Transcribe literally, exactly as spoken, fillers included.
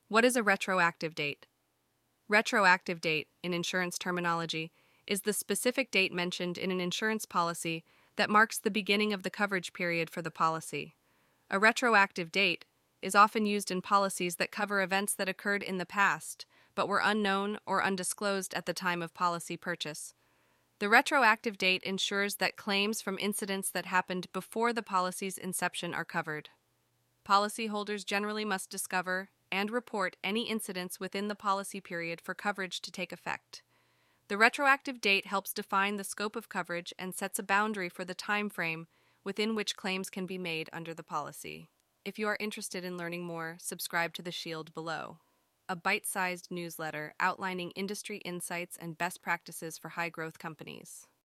What is a retroactive date? Retroactive date, in insurance terminology, is the specific date mentioned in an insurance policy that marks the beginning of the coverage period for the policy. A retroactive date is often used in policies that cover events that occurred in the past but were unknown or undisclosed at the time of policy purchase. The retroactive date ensures that claims from incidents that happened before the policy's inception are covered. Policyholders generally must discover and report any incidents within the policy period for coverage to take effect. The retroactive date helps define the scope of coverage and sets a boundary for the time frame within which claims can be made under the policy. If you are interested in learning more, subscribe to the Shield below, a bite-sized newsletter outlining industry insights and best practices for high-growth companies.